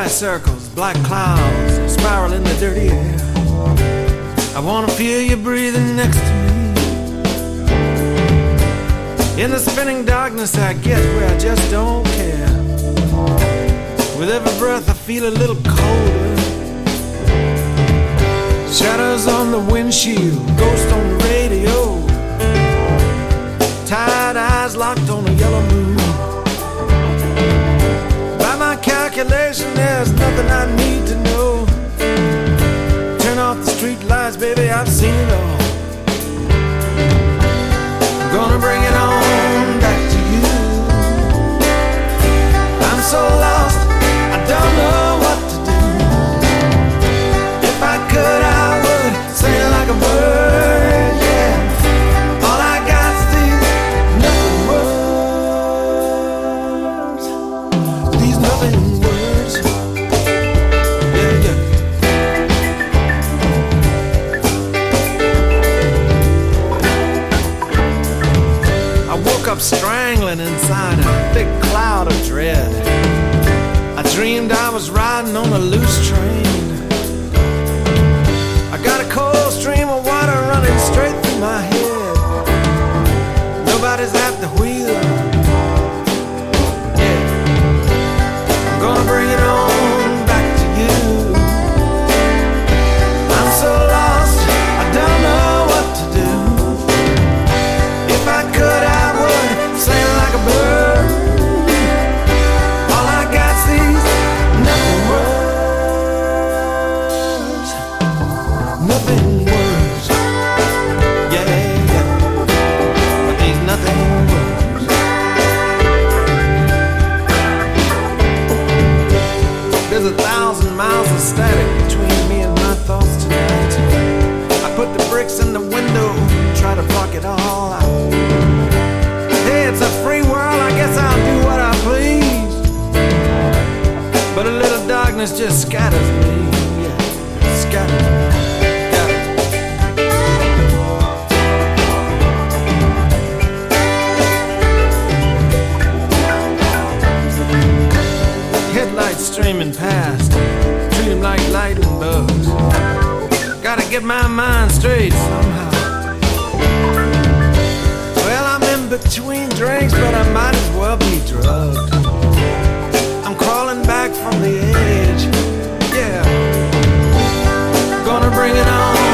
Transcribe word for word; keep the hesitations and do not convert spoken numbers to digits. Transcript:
circles, black clouds spiral in the dirty air. I wanna feel you breathing next to me. In the spinning darkness I get where I just don't care. With every breath I feel a little colder. Shadows on the windshield, ghost on the radio, tired eyes locked on a yellow moon. By my calculation, there's nothing I need to know. Turn off the street lights, baby, I've seen it all. I'm gonna bring it on back to you. I'm so lost, I don't know what to do. If I could, I would sing like a bird, yeah. All I got's these nothing words, these nothing words, yeah, yeah. I woke up strangling inside a thick cloud of dread. I dreamed I was riding on a loose train. I got a cold stream of water running straight through my head. Nobody's at the wheel. Yeah. I'm gonna bring it on back to you. I'm so lost, I don't know what to do. If I could, I would sing like a bird. All I got's these nothing words, nothing words, yeah, yeah, but these nothing words. There's a thousand miles of static between me and my thoughts tonight. I put the bricks in the window, try to block it all out. Hey, it's a free world, I guess I'll do what I please. But a little darkness just scatters me, yeah, scatters me. Headlights streaming past, treat them like lightning bugs. Gotta get my mind straight somehow. Well, I'm in between drinks, but I might as well be drugged. I'm crawling back from the edge, yeah. Gonna bring it on